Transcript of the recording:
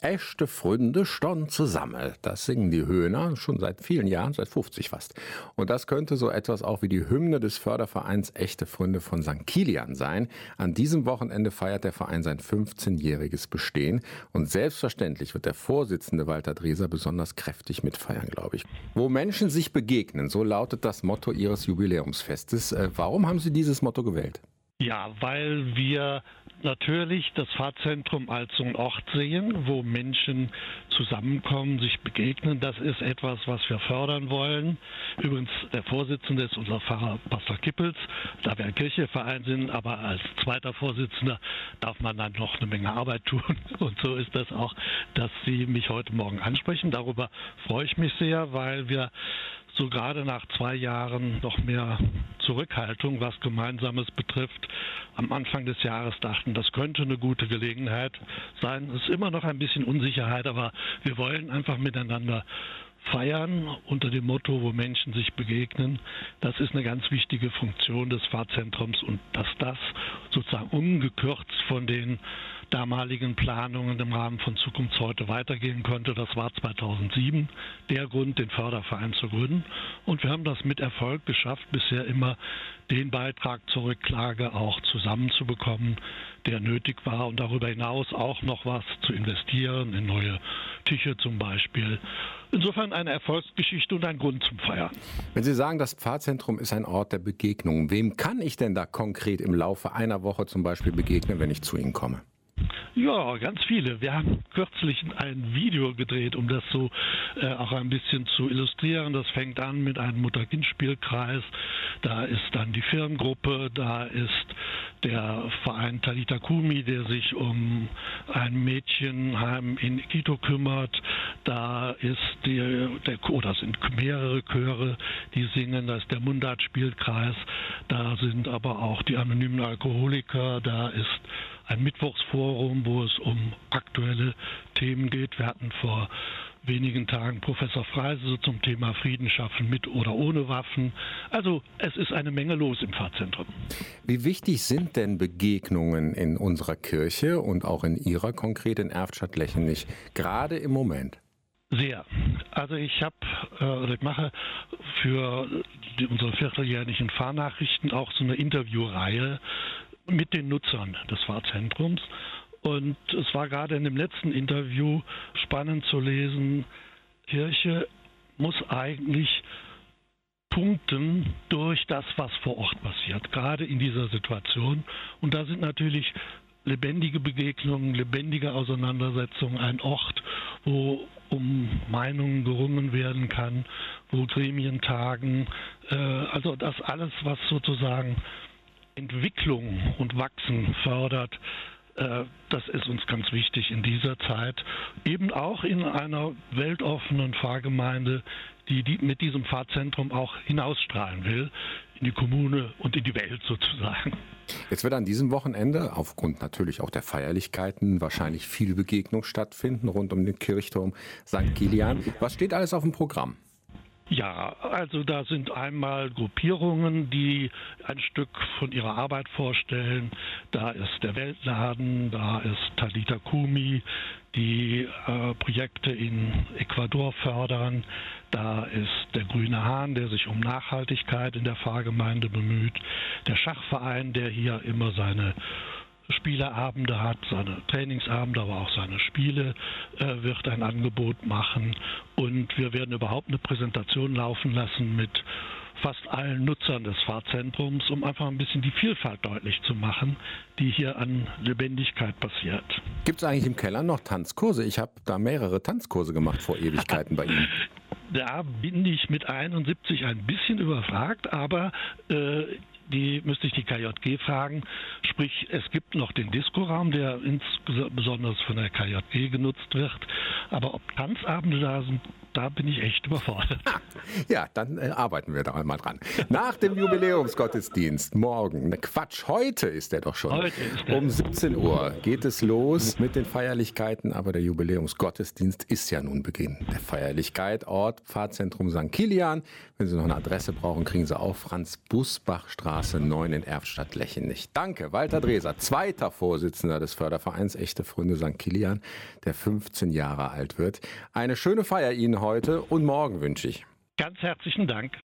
Echte Freunde stehen zusammen. Das singen die Höhner schon seit vielen Jahren, seit 50 fast. Und das könnte so etwas auch wie die Hymne des Fördervereins Echte Freunde von St. Kilian sein. An diesem Wochenende feiert der Verein sein 15-jähriges Bestehen. Und selbstverständlich wird der Vorsitzende Walter Dreser besonders kräftig mitfeiern, glaube ich. Wo Menschen sich begegnen, so lautet das Motto Ihres Jubiläumsfestes. Warum haben Sie dieses Motto gewählt? Ja, weil wir natürlich das Pfarrzentrum als so einen Ort sehen, wo Menschen zusammenkommen, sich begegnen. Das ist etwas, was wir fördern wollen. Übrigens, der Vorsitzende ist unser Pfarrer Pastor Kippels, da wir ein Kirchenverein sind, aber als zweiter Vorsitzender darf man dann noch eine Menge Arbeit tun. Und so ist das auch, dass Sie mich heute Morgen ansprechen. Darüber freue ich mich sehr, weil wir so gerade nach 2 Jahren noch mehr Zurückhaltung, was Gemeinsames betrifft, am Anfang des Jahres dachten, das könnte eine gute Gelegenheit sein. Es ist immer noch ein bisschen Unsicherheit, aber wir wollen einfach miteinander feiern unter dem Motto, wo Menschen sich begegnen. Das ist eine ganz wichtige Funktion des Pfarrzentrums und dass das sozusagen ungekürzt von den damaligen Planungen im Rahmen von Zukunft heute weitergehen konnte. Das war 2007 der Grund, den Förderverein zu gründen. Und wir haben das mit Erfolg geschafft, bisher immer den Beitrag zur Rücklage auch zusammenzubekommen, der nötig war und darüber hinaus auch noch was zu investieren, in neue Tische zum Beispiel. Insofern eine Erfolgsgeschichte und ein Grund zum Feiern. Wenn Sie sagen, das Pfarrzentrum ist ein Ort der Begegnung, wem kann ich denn da konkret im Laufe einer Woche zum Beispiel begegnen, wenn ich zu Ihnen komme? Ja, ganz viele. Wir haben kürzlich ein Video gedreht, um das so auch ein bisschen zu illustrieren. Das fängt an mit einem Mutter-Kind-Spielkreis. Da ist dann die Firmengruppe, da ist der Verein Talita Kumi, der sich um ein Mädchenheim in Quito kümmert. Da ist das sind mehrere Chöre, die singen. Da ist der Mundart-Spielkreis. Da sind aber auch die anonymen Alkoholiker. Da ist ein Mittwochsforum, wo es um aktuelle Themen geht. Wir hatten vor wenigen Tagen Professor Freise zum Thema Frieden schaffen mit oder ohne Waffen. Also es ist eine Menge los im Pfarrzentrum. Wie wichtig sind denn Begegnungen in unserer Kirche und auch in Ihrer konkret in Erftstadt-Lechenich, gerade im Moment? Sehr. Also ich mache für unsere vierteljährlichen Pfarrnachrichten auch so eine Interviewreihe mit den Nutzern des Pfarrzentrums. Und es war gerade in dem letzten Interview spannend zu lesen, Kirche muss eigentlich punkten durch das, was vor Ort passiert, gerade in dieser Situation. Und da sind natürlich lebendige Begegnungen, lebendige Auseinandersetzungen, ein Ort, wo um Meinungen gerungen werden kann, wo Gremien tagen. Also das alles, was sozusagen Entwicklung und Wachsen fördert, das ist uns ganz wichtig in dieser Zeit. Eben auch in einer weltoffenen Pfarrgemeinde, die mit diesem Pfarrzentrum auch hinausstrahlen will, in die Kommune und in die Welt sozusagen. Jetzt wird an diesem Wochenende, aufgrund natürlich auch der Feierlichkeiten, wahrscheinlich viel Begegnung stattfinden rund um den Kirchturm St. Kilian. Was steht alles auf dem Programm? Ja, also da sind einmal Gruppierungen, die ein Stück von ihrer Arbeit vorstellen. Da ist der Weltladen, da ist Talita Kumi, die Projekte in Ecuador fördern. Da ist der Grüne Hahn, der sich um Nachhaltigkeit in der Pfarrgemeinde bemüht. Der Schachverein, der hier immer seine Spieleabende hat, seine Trainingsabende, aber auch seine Spiele, wird ein Angebot machen. Und wir werden überhaupt eine Präsentation laufen lassen mit fast allen Nutzern des Pfarrzentrums, um einfach ein bisschen die Vielfalt deutlich zu machen, die hier an Lebendigkeit passiert. Gibt es eigentlich im Keller noch Tanzkurse? Ich habe da mehrere Tanzkurse gemacht vor Ewigkeiten bei Ihnen. Da bin ich mit 71 ein bisschen überfragt, aber die müsste ich die KJG fragen. Sprich, es gibt noch den Diskoraum, der insbesondere von der KJG genutzt wird. Aber ob Tanzabende da sind, da bin ich echt überfordert. Ja, dann arbeiten wir da einmal dran. Nach dem Jubiläumsgottesdienst morgen, heute ist der doch schon, um 17 Uhr geht es los mit den Feierlichkeiten, aber der Jubiläumsgottesdienst ist ja nun Beginn der Feierlichkeit. Ort Pfarrzentrum St. Kilian. Wenn Sie noch eine Adresse brauchen, kriegen Sie auch Franz-Busbach-Straße Straße 9 in Erftstadt-Lechenich. Danke, Walter Dreser, zweiter Vorsitzender des Fördervereins Echte Freunde St. Kilian, der 15 Jahre alt wird. Eine schöne Feier Ihnen heute und morgen wünsche ich. Ganz herzlichen Dank.